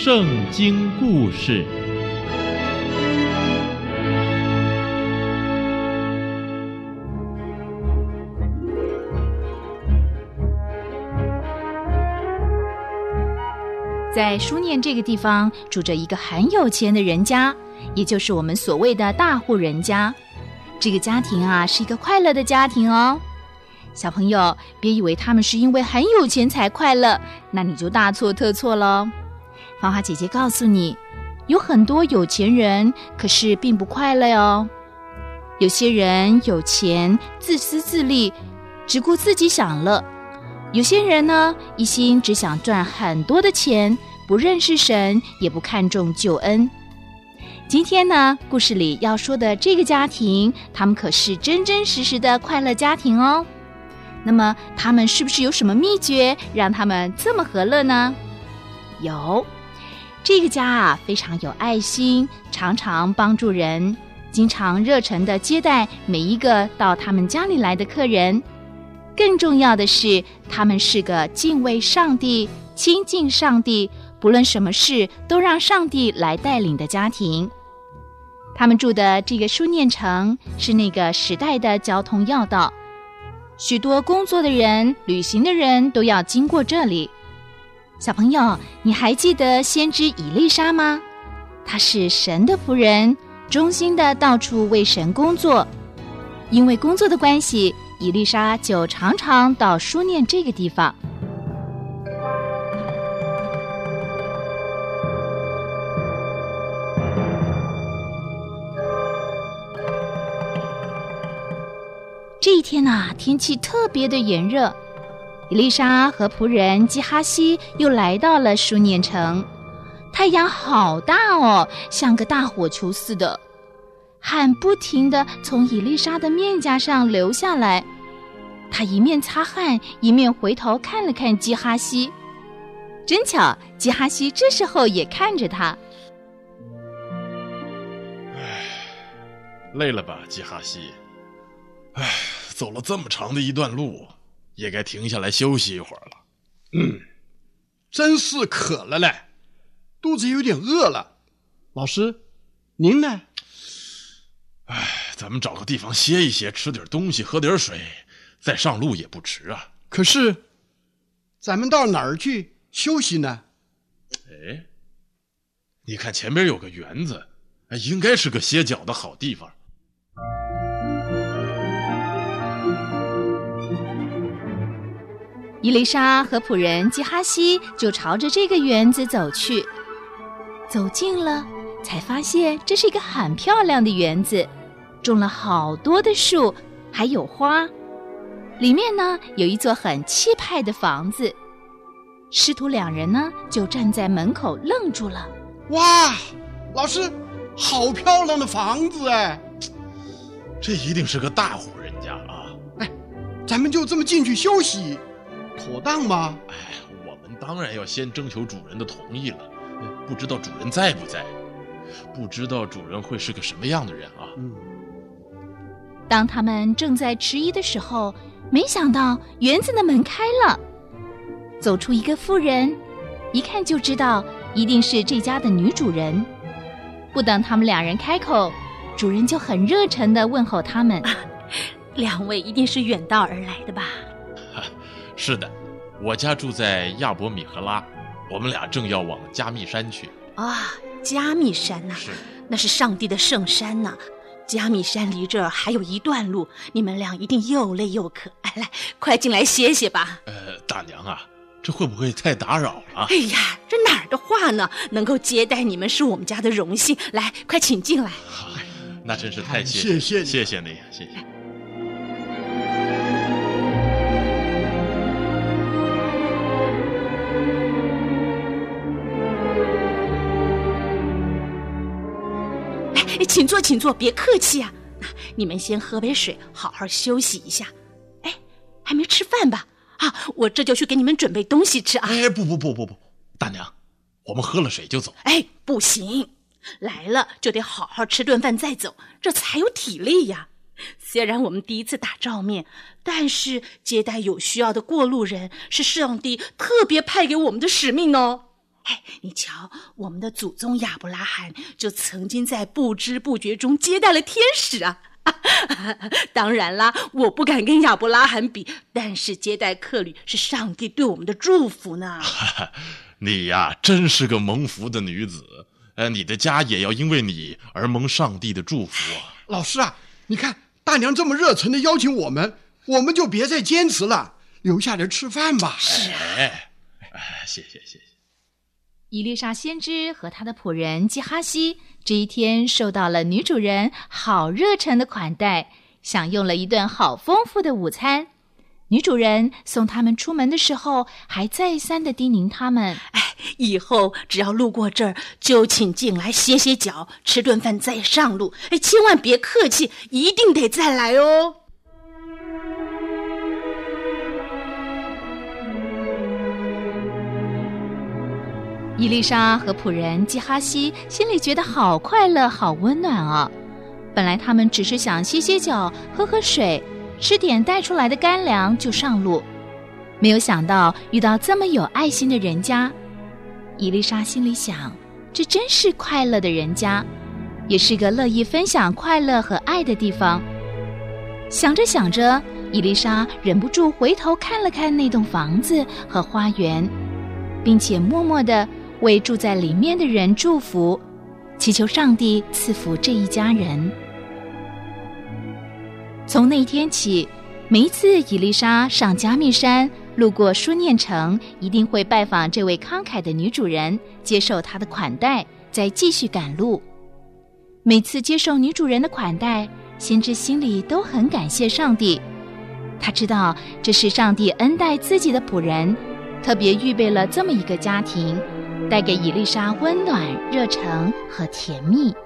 圣经故事。 在书念这个地方住着一个很有钱的人家，也就是我们所谓的大户人家。这个家庭啊，是一个快乐的家庭哦。小朋友，别以为他们是因为很有钱才快乐，那你就大错特错了。芳华姐姐告诉你，有很多有钱人，可是并不快乐哦。有些人有钱，自私自利，只顾自己享乐；有些人呢，一心只想赚很多的钱，不认识神，也不看重救恩。今天呢，故事里要说的这个家庭，他们可是真真实实的快乐家庭哦。那么他们是不是有什么秘诀让他们这么和乐呢？有，这个家啊非常有爱心，常常帮助人，经常热忱地接待每一个到他们家里来的客人。更重要的是，他们是个敬畏上帝、亲近上帝，不论什么事都让上帝来带领的家庭。他们住的这个书念城是那个时代的交通要道，许多工作的人、旅行的人都要经过这里。小朋友，你还记得先知以利沙吗？他是神的仆人，忠心的到处为神工作。因为工作的关系，以利沙就常常到书念这个地方。这一天啊，天气特别的炎热，以利沙和仆人基哈西又来到了书念城。太阳好大哦，像个大火球似的，汗不停地从以利沙的面颊上流下来。他一面擦汗，一面回头看了看基哈西。真巧，基哈西这时候也看着他。 累了吧，基哈西？走了这么长的一段路，也该停下来休息一会儿了。 真是渴了嘞，肚子有点饿了。老师，您呢？ 咱们找个地方歇一歇，吃点东西，喝点水，再上路也不迟啊。 可是，咱们到哪儿去休息呢？ 你看前边有个园子，应该是个歇脚的好地方。 以利沙和仆人基哈西就朝着这个园子走去。走近了，才发现这是一个很漂亮的园子，种了好多的树，还有花。里面呢，有一座很气派的房子。师徒两人呢，就站在门口愣住了。 哇，老师，好漂亮的房子哎！ 这一定是个大户人家啊。 咱们就这么进去休息，妥当吗？ 我们当然要先征求主人的同意了。不知道主人在不在，不知道主人会是个什么样的人啊。 当他们正在迟疑的时候，没想到园子的门开了，走出一个妇人，一看就知道一定是这家的女主人。不等他们两人开口，主人就很热忱地问候他们。 两位一定是远道而来的吧？ 是的，我家住在亚伯米和拉，我们俩正要往加密山去。 加密山呐，那是上帝的圣山呐。加密山离这儿还有一段路，你们俩一定又累又渴。来，快进来歇歇吧。 大娘啊，这会不会太打扰了？ 这哪儿的话呢？能够接待你们是我们家的荣幸。来，快请进来。 那真是太谢谢你，谢谢。 请坐，别客气啊。你们先喝杯水，好好休息一下。还没吃饭吧？我这就去给你们准备东西吃啊。 不，大娘，我们喝了水就走。 不行，来了就得好好吃顿饭再走，这才有体力呀。虽然我们第一次打照面，但是接待有需要的过路人是上帝特别派给我们的使命哦。 你瞧，我们的祖宗亚伯拉罕就曾经在不知不觉中接待了天使啊！当然啦，我不敢跟亚伯拉罕比，但是接待客旅是上帝对我们的祝福呢。 你呀，真是个蒙福的女子，你的家也要因为你而蒙上帝的祝福啊！ 老师啊，你看大娘这么热忱的邀请我们就别再坚持了，留下来吃饭吧。 是啊， 谢谢。 以利沙先知和他的仆人基哈西这一天受到了女主人好热忱的款待，享用了一顿好丰富的午餐。女主人送他们出门的时候，还再三地叮咛他们： 以后只要路过这儿，就请进来歇歇脚，吃顿饭再上路。千万别客气，一定得再来哦。 以利沙和仆人基哈西心里觉得好快乐，好温暖啊！本来他们只是想歇歇脚，喝喝水，吃点带出来的干粮就上路，没有想到遇到这么有爱心的人家。以利沙心里想，这真是快乐的人家，也是个乐意分享快乐和爱的地方。想着想着，以利沙忍不住回头看了看那栋房子和花园，并且默默地为住在里面的人祝福，祈求上帝赐福这一家人。从那天起，每一次以利沙上加密山路过书念城，一定会拜访这位慷慨的女主人，接受她的款待，再继续赶路。每次接受女主人的款待，先知心里都很感谢上帝。他知道这是上帝恩待自己的仆人，特别预备了这么一个家庭，带给以利沙温暖、热诚和甜蜜。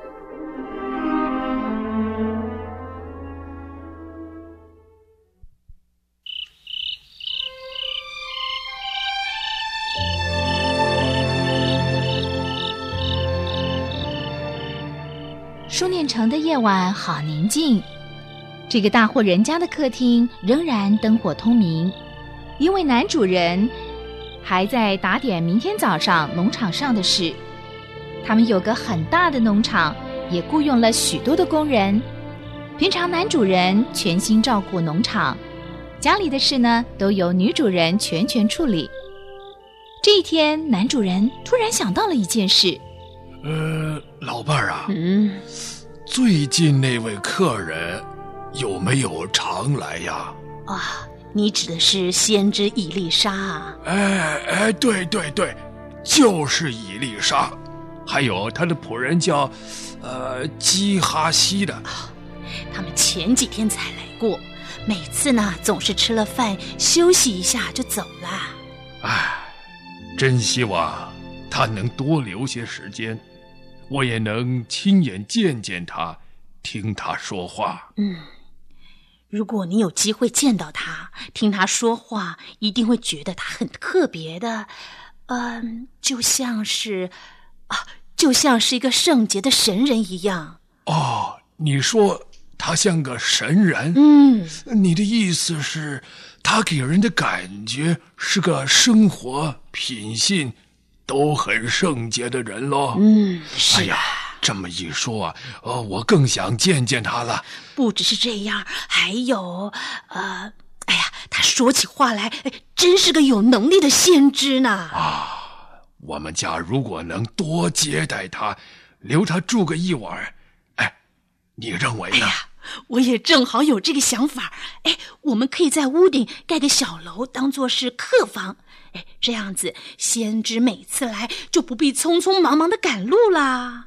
书念城的夜晚好宁静，这个大户人家的客厅仍然灯火通明，因为男主人还在打点明天早上农场上的事。他们有个很大的农场，也雇佣了许多的工人。平常男主人全心照顾农场，家里的事呢都由女主人全权处理。这一天，男主人突然想到了一件事。 老伴儿啊，最近那位客人有没有常来呀？ 你指的是先知以利沙啊？ 对，就是以利沙，还有他的仆人叫基哈西的。 他们前几天才来过，每次呢总是吃了饭休息一下就走了。 真希望他能多留些时间，我也能亲眼见见他，听他说话。 如果你有机会见到他，听他说话，一定会觉得他很特别的，就像是一个圣洁的神人一样。 你说他像个神人？你的意思是他给人的感觉是个生活品性都很圣洁的人咯。 是啊。 这么一说啊，我更想见见他了。 不只是这样，还有他说起话来真是个有能力的先知呢。 我们家如果能多接待他，留他住个一晚，你认为呢？ 我也正好有这个想法。我们可以在屋顶盖个小楼，当作是客房。这样子先知每次来就不必匆匆忙忙的赶路啦。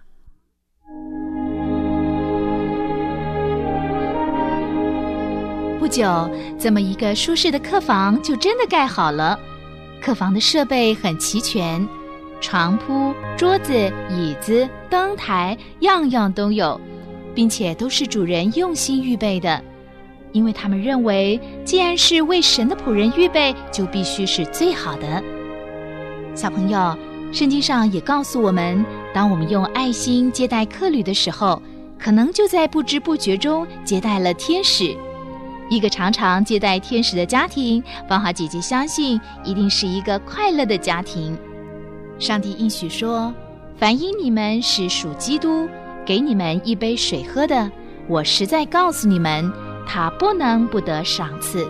不久，这么一个舒适的客房就真的盖好了。客房的设备很齐全，床铺、桌子、椅子、灯台，样样都有，并且都是主人用心预备的。因为他们认为，既然是为神的仆人预备，就必须是最好的。小朋友，圣经上也告诉我们，当我们用爱心接待客旅的时候，可能就在不知不觉中接待了天使。一个常常接待天使的家庭，芳华姐姐相信一定是一个快乐的家庭。 上帝应许说，凡因你们是属基督，给你们一杯水喝的，我实在告诉你们，他不能不得赏赐。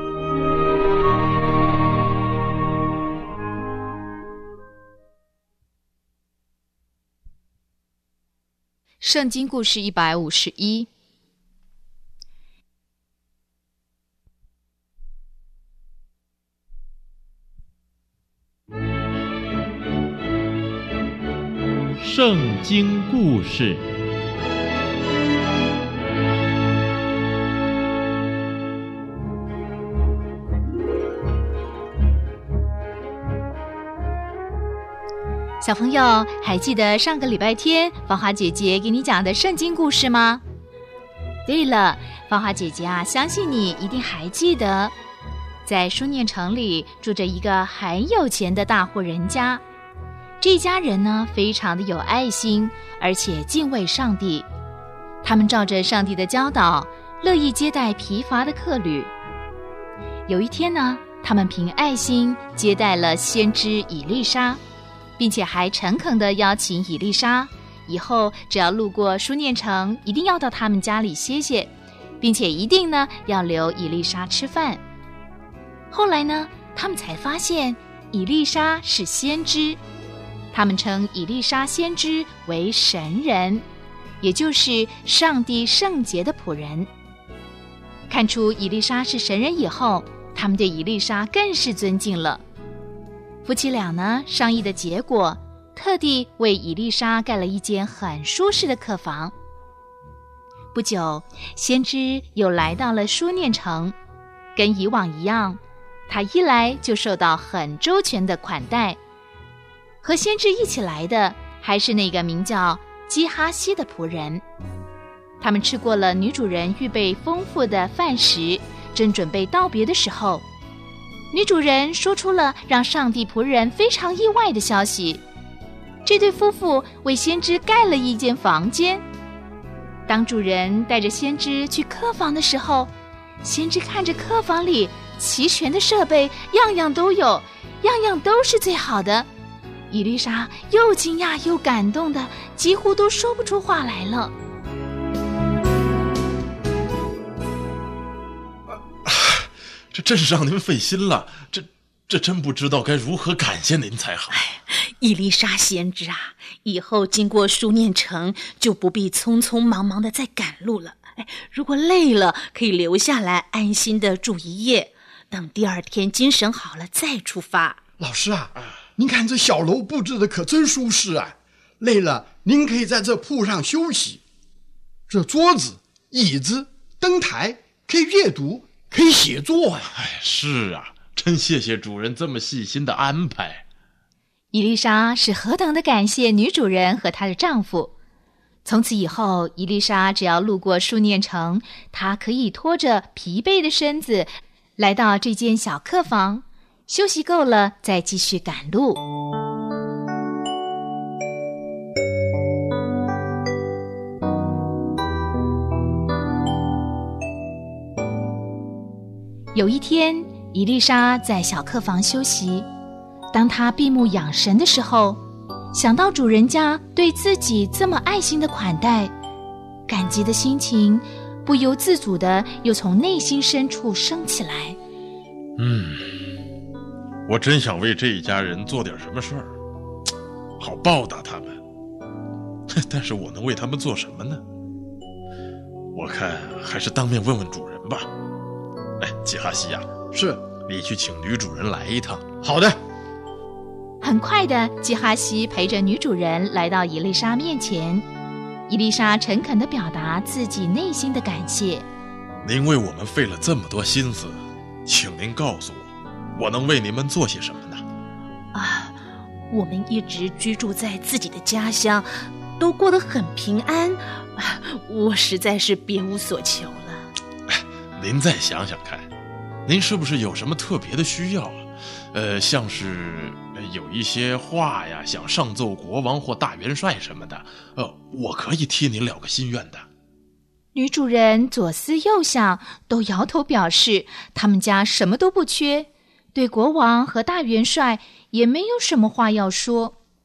圣经故事151。 圣经故事。 小朋友，还记得上个礼拜天芳华姐姐给你讲的圣经故事吗？对了，芳华姐姐相信你一定还记得，在书念城里住着一个很有钱的大户人家。这家人呢，非常的有爱心，而且敬畏上帝。他们照着上帝的教导，乐意接待疲乏的客旅。有一天呢，他们凭爱心接待了先知以利沙，并且还诚恳地邀请以利沙，以后只要路过书念城，一定要到他们家里歇歇，并且一定呢要留以利沙吃饭。后来呢，他们才发现以利沙是先知，他们称以利沙先知为神人，也就是上帝圣洁的仆人。看出以利沙是神人以后，他们对以利沙更是尊敬了。夫妻俩呢，商议的结果，特地为以利沙盖了一间很舒适的客房。不久，先知又来到了书念城，跟以往一样，他一来就受到很周全的款待。和先知一起来的还是那个名叫基哈西的仆人。他们吃过了女主人预备丰富的饭食，正准备道别的时候，女主人说出了让上帝仆人非常意外的消息：这对夫妇为先知盖了一间房间。当主人带着先知去客房的时候，先知看着客房里齐全的设备，样样都有，样样都是最好的。以利沙又惊讶又感动的几乎都说不出话来了。 这真是让您费心了，这真不知道该如何感谢您才好。 以利沙先知啊，以后经过书念城就不必匆匆忙忙的再赶路了。如果累了，可以留下来安心的住一夜，等第二天精神好了再出发。 老师啊，您看这小楼布置的可真舒适啊！累了，您可以在这铺上休息。这桌子、椅子、灯台，可以阅读，可以写作呀。 是啊，真谢谢主人这么细心的安排。 以利沙是何等的感谢女主人和她的丈夫。从此以后，以利沙只要路过书念城，她可以拖着疲惫的身子来到这间小客房，休息够了再继续赶路。有一天，以利沙在小客房休息，当她闭目养神的时候，想到主人家对自己这么爱心的款待，感激的心情不由自主的又从内心深处升起来。 我真想为这一家人做点什么事儿，好报答他们。但是我能为他们做什么呢？我看还是当面问问主人吧。基哈西呀， 是， 你去请女主人来一趟。 好的。 很快的，基哈西陪着女主人来到以利沙面前。以利沙诚恳地表达自己内心的感谢。 您为我们费了这么多心思，请您告诉我能为你们做些什么呢？ 我们一直居住在自己的家乡，都过得很平安，我实在是别无所求了。 您再想想看，您是不是有什么特别的需要啊？像是有一些话呀，想上奏国王或大元帅什么的，我可以替您了个心愿的。 女主人左思右想，都摇头表示他们家什么都不缺，对国王和大元帅也没有什么话要说。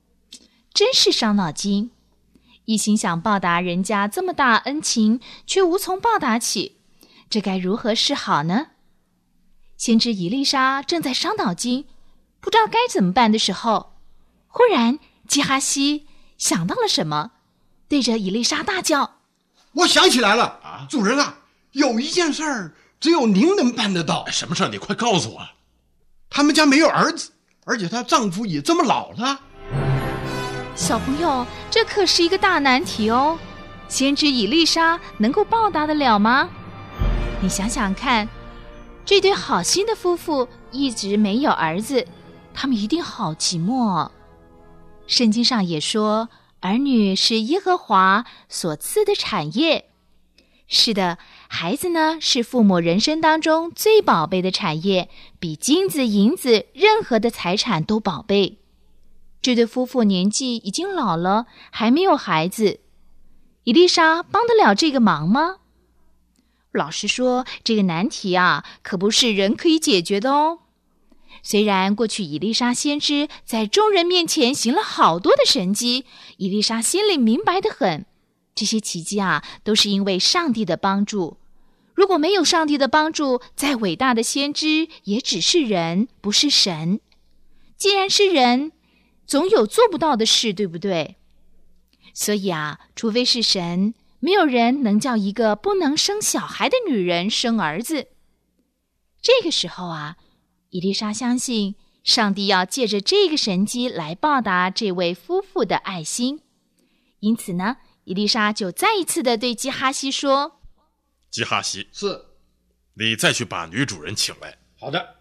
真是伤脑筋。一心想报答人家这么大恩情，却无从报答起，这该如何是好呢？先知以利沙正在伤脑筋，不知道该怎么办的时候，忽然基哈西想到了什么，对着以利沙大叫： 我想起来了，主人啊，有一件事儿只有您能办得到。 什么事儿？你快告诉我。 他们家没有儿子，而且她丈夫也这么老了。 小朋友，这可是一个大难题哦。先知以利沙能够报答得了吗？你想想看，这对好心的夫妇一直没有儿子，他们一定好寂寞哦。圣经上也说，儿女是耶和华所赐的产业。是的，孩子呢，是父母人生当中最宝贝的产业，比金子、银子任何的财产都宝贝。这对夫妇年纪已经老了，还没有孩子，以利沙帮得了这个忙吗？老实说，这个难题啊，可不是人可以解决的哦。虽然过去以利沙先知在众人面前行了好多的神迹，以利沙心里明白得很，这些奇迹啊，都是因为上帝的帮助。如果没有上帝的帮助，再伟大的先知也只是人，不是神。既然是人，总有做不到的事，对不对？所以啊，除非是神，没有人能叫一个不能生小孩的女人生儿子。这个时候啊，以利沙相信上帝要借着这个神迹来报答这位夫妇的爱心。因此呢，以利沙就再一次的对基哈西说： 基哈西， 是， 你再去把女主人请来。 好的。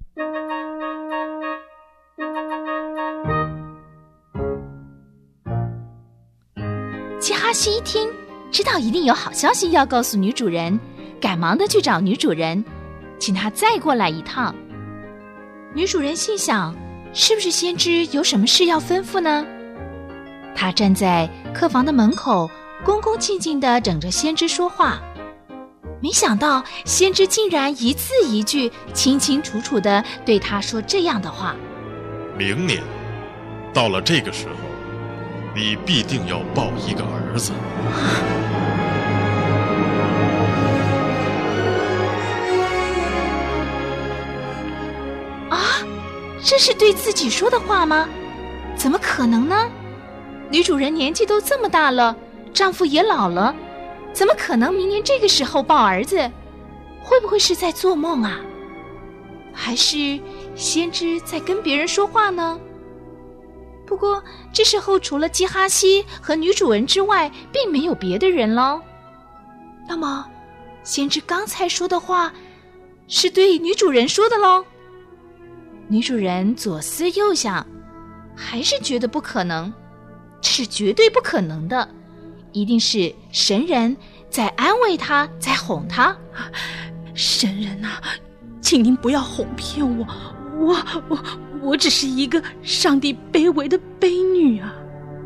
基哈西一听，知道一定有好消息要告诉女主人，赶忙的去找女主人，请她再过来一趟。女主人心想，是不是先知有什么事要吩咐呢？她站在客房的门口，恭恭敬敬地等着先知说话。没想到先知竟然一字一句清清楚楚地对她说这样的话： 明年到了这个时候，你必定要抱一个儿子。 啊，这是对自己说的话吗？怎么可能呢？女主人年纪都这么大了，丈夫也老了，怎么可能明年这个时候抱儿子？会不会是在做梦啊？还是先知在跟别人说话呢？不过这时候除了基哈西和女主人之外，并没有别的人了。那么先知刚才说的话是对女主人说的咯？女主人左思右想，还是觉得不可能，这是绝对不可能的，一定是神人在安慰她，在哄她。 神人啊，请您不要哄骗我，我只是一个上帝卑微的卑女啊。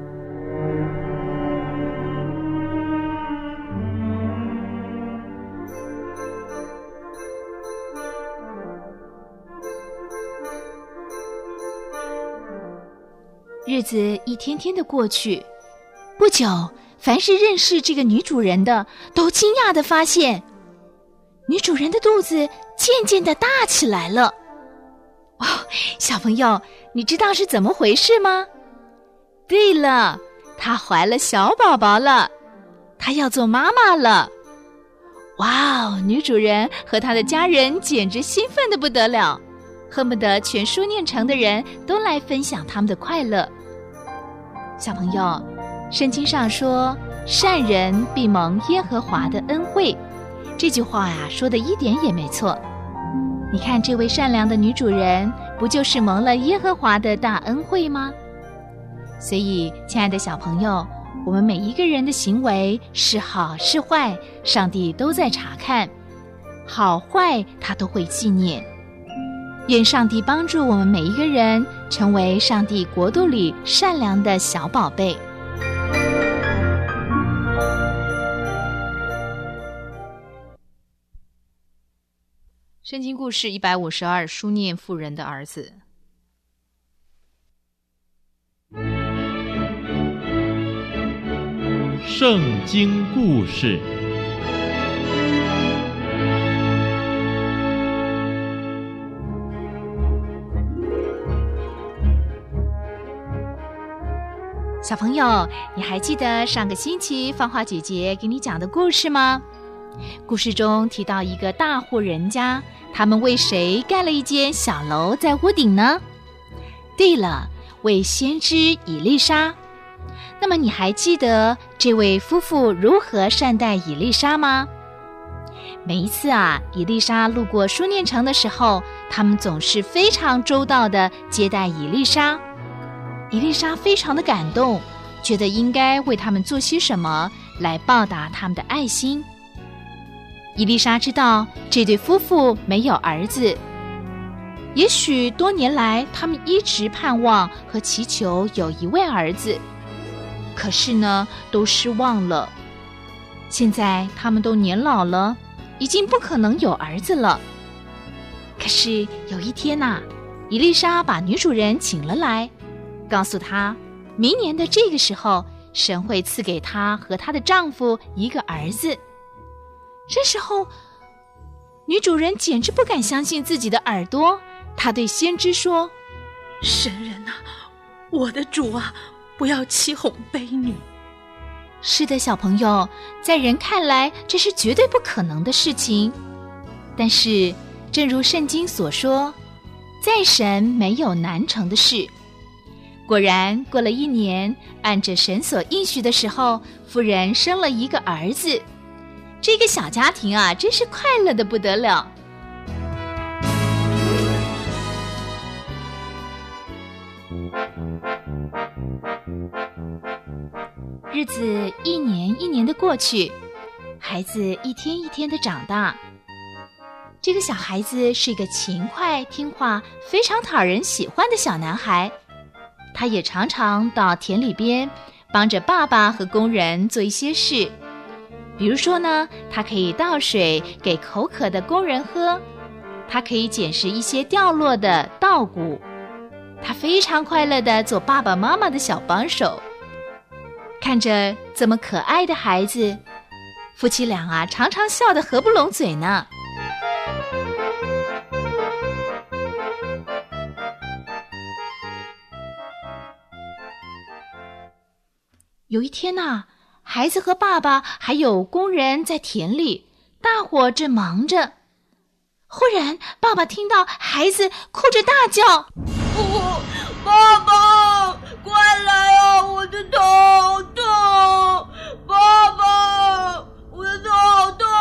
日子一天天的过去，不久，凡是认识这个女主人的，都惊讶地发现，女主人的肚子渐渐地大起来了。哦，小朋友，你知道是怎么回事吗？对了，她怀了小宝宝了，她要做妈妈了。哇哦，女主人和她的家人简直兴奋得不得了，恨不得全书念城的人都来分享他们的快乐。小朋友，圣经上说，善人必蒙耶和华的恩惠，这句话呀，说的一点也没错。你看这位善良的女主人，不就是蒙了耶和华的大恩惠吗？所以亲爱的小朋友，我们每一个人的行为是好是坏，上帝都在查看，好坏他都会纪念。愿上帝帮助我们每一个人成为上帝国度里善良的小宝贝。圣经故事152，书念妇人的儿子。 圣经故事。 小朋友，你还记得上个星期芳华姐姐给你讲的故事吗？故事中提到一个大户人家，他们为谁盖了一间小楼在屋顶呢？对了，为先知以利沙。那么你还记得这位夫妇如何善待以利沙吗？每一次以利沙路过书念城的时候，他们总是非常周到地接待以利沙。以利沙非常的感动，觉得应该为他们做些什么来报答他们的爱心。以利沙知道这对夫妇没有儿子，也许多年来他们一直盼望和祈求有一位儿子，可是呢，都失望了。现在他们都年老了，已经不可能有儿子了。可是有一天以利沙把女主人请了来，告诉她，明年的这个时候，神会赐给她和她的丈夫一个儿子。这时候，女主人简直不敢相信自己的耳朵，她对先知说：“ 神人我的主不要欺哄卑女。” 是的，小朋友，在人看来，这是绝对不可能的事情。但是，正如圣经所说，在神没有难成的事。果然，过了1年，按着神所应许的时候，妇人生了一个儿子。这个小家庭真是快乐得不得了。日子一年一年的过去，孩子一天一天的长大。这个小孩子是一个勤快、听话、非常讨人喜欢的小男孩。他也常常到田里边帮着爸爸和工人做一些事。比如说呢，他可以倒水给口渴的工人喝，他可以捡拾一些掉落的稻谷，他非常快乐地做爸爸妈妈的小帮手。看着这么可爱的孩子，夫妻俩常常笑得合不拢嘴呢。有一天孩子和爸爸还有工人在田里，大伙正忙着。忽然，爸爸听到孩子哭着大叫：“ 爸爸，快来我的头好痛！爸爸，我的头好痛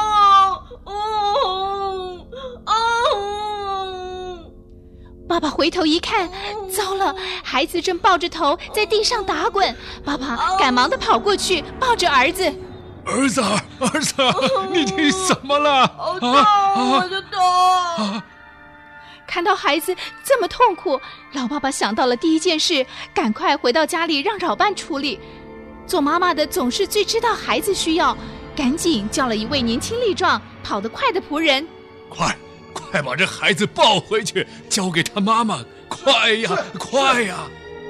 爸爸回头一看，糟了，孩子正抱着头在地上打滚。爸爸赶忙地跑过去，抱着儿子。 儿子，你怎么了？ 好痛，我的头！ 看到孩子这么痛苦，老爸爸想到了第一件事，赶快回到家里让扰伴处理。做妈妈的总是最知道孩子需要，赶紧叫了一位年轻力壮、跑得快的仆人。 快把这孩子抱回去，交给他妈妈！快呀！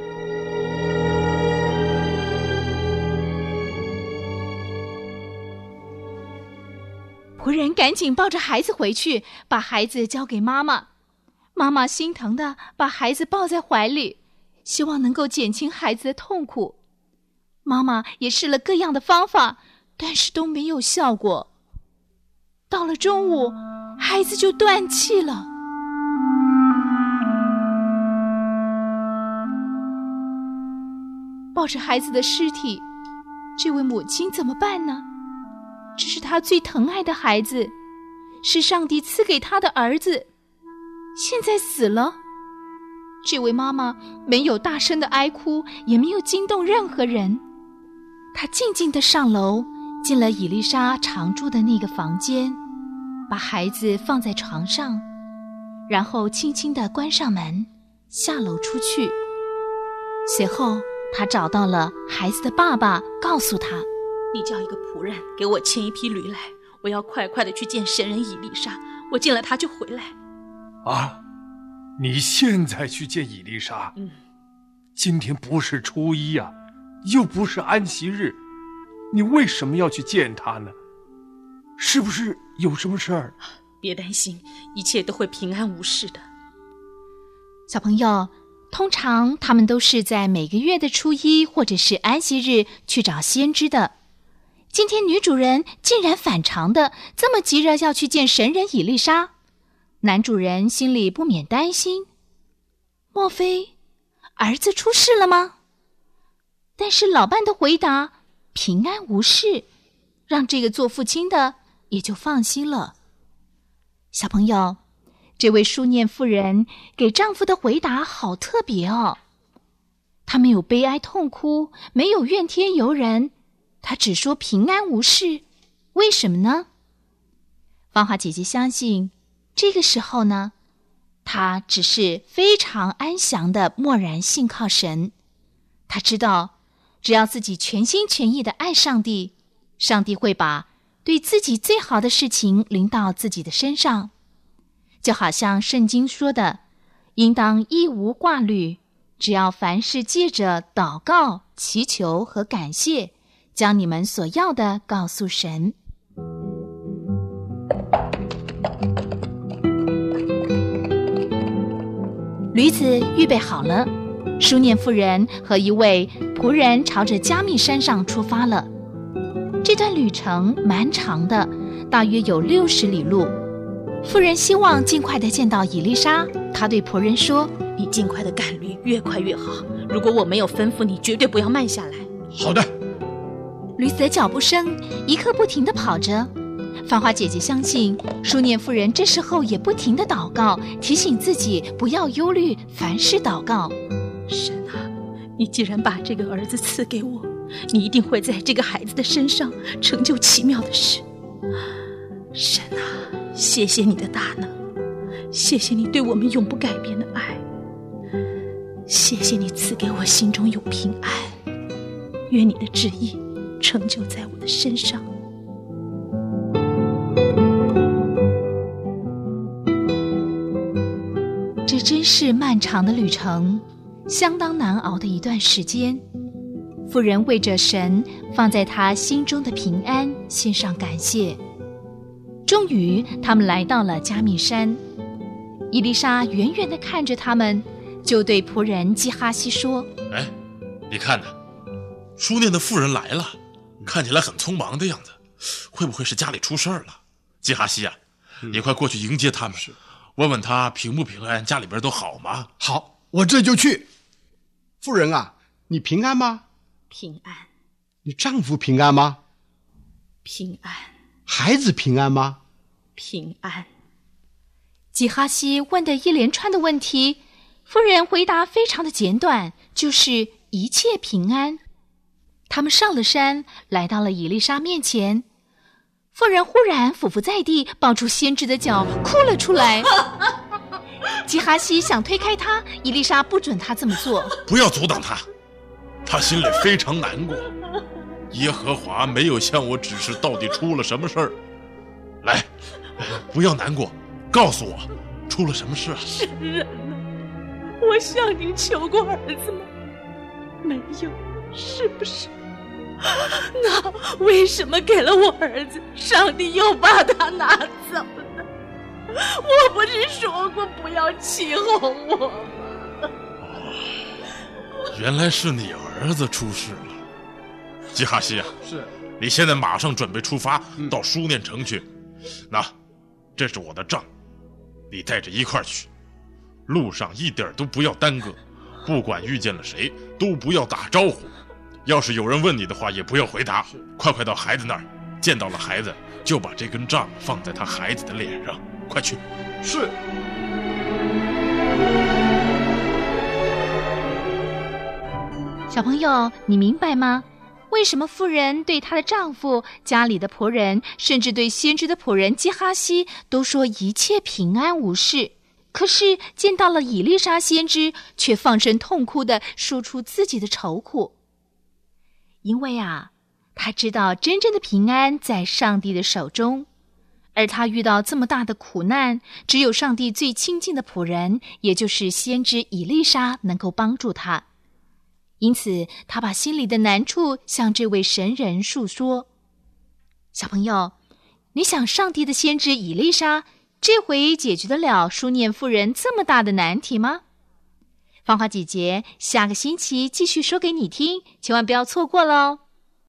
仆人赶紧抱着孩子回去，把孩子交给妈妈。妈妈心疼地把孩子抱在怀里，希望能够减轻孩子的痛苦。妈妈也试了各样的方法，但是都没有效果。到了中午，孩子就断气了。抱着孩子的尸体，这位母亲怎么办呢？这是她最疼爱的孩子，是上帝赐给她的儿子，现在死了。这位妈妈没有大声的哀哭，也没有惊动任何人。她静静地上楼，进了以利沙常住的那个房间，把孩子放在床上，然后轻轻地关上门，下楼出去。随后他找到了孩子的爸爸，告诉他：“ 你叫一个仆人给我牵一匹驴来，我要快快地去见神人以利沙，我见了他就回来。” 你现在去见以利沙？今天不是初一又不是安息日， 你为什么要去见他呢？是不是有什么事儿？ 别担心，一切都会平安无事的。 小朋友，通常他们都是在每个月的初一或者是安息日去找先知的。今天女主人竟然反常的这么急着要去见神人以利沙，男主人心里不免担心，莫非儿子出事了吗？但是老伴的回答平安无事，让这个做父亲的也就放心了。小朋友，这位书念妇人给丈夫的回答好特别哦。她没有悲哀痛哭，没有怨天尤人，她只说平安无事。为什么呢？芳华姐姐相信，这个时候呢，她只是非常安详的默然信靠神。她知道，只要自己全心全意的爱上帝，上帝会把对自己最好的事情临到自己的身上。就好像圣经说的，应当一无挂虑，只要凡事借着祷告、祈求和感谢，将你们所要的告诉神。驴子预备好了，书念妇人和一位仆人朝着加密山上出发了。这段旅程蛮长的，大约有60里路。妇人希望尽快的见到以利沙，她对仆人说：“ 你尽快的赶驴，越快越好。如果我没有吩咐你，绝对不要慢下来。” 好的。 驴子的脚步声一刻不停地跑着。芳华姐姐相信，书念妇人这时候也不停地祷告，提醒自己不要忧虑，凡事祷告。 神啊，你既然把这个儿子赐给我，你一定会在这个孩子的身上成就奇妙的事。神啊，谢谢你的大能，谢谢你对我们永不改变的爱，谢谢你赐给我心中有平安，愿你的旨意成就在我的身上。 这真是漫长的旅程，相当难熬的一段时间。妇人为着神放在她心中的平安献上感谢。终于他们来到了加密山，以利沙远远地看着他们，就对仆人基哈西说：“ 哎，你看呢，书念的妇人来了，看起来很匆忙的样子，会不会是家里出事儿了？基哈西啊，你快过去迎接他们，问问他平不平安，家里边都好吗？” 好，我这就去。妇人啊，你平安吗？ 平安。 你丈夫平安吗？ 平安。 孩子平安吗？ 平安。 基哈西问的一连串的问题，妇人回答非常的简短，就是一切平安。他们上了山，来到了以利沙面前。妇人忽然俯伏在地，抱住先知的脚，哭了出来。基哈西想推开他，以利沙不准他这么做。 不要阻挡他，他心里非常难过。耶和华没有向我指示到底出了什么事儿。来，不要难过，告诉我出了什么事啊？ 神人啊，我向您求过儿子吗？没有，是不是？那为什么给了我儿子，上帝又把他拿走呢？我不是说过不要起哄我吗？ 原来是你儿子出事了。基哈西啊， 是， 你现在马上准备出发到书念城去。那，这是我的账，你带着一块去。路上一点都不要耽搁，不管遇见了谁，都不要打招呼。要是有人问你的话，也不要回答。快到孩子那儿，见到了孩子，就把这根杖放在他孩子的脸上。快去。 是。 小朋友，你明白吗？为什么妇人对她的丈夫、家里的仆人，甚至对先知的仆人基哈西都说一切平安无事，可是见到了以利沙先知，却放声痛哭地说出自己的愁苦？因为他知道真正的平安在上帝的手中，而他遇到这么大的苦难，只有上帝最亲近的仆人，也就是先知以利沙能够帮助他。 因此他把心里的难处向这位神人述说。小朋友，你想上帝的先知以利沙这回解决得了书念妇人这么大的难题吗？芳华姐姐下个星期继续说给你听，千万不要错过咯。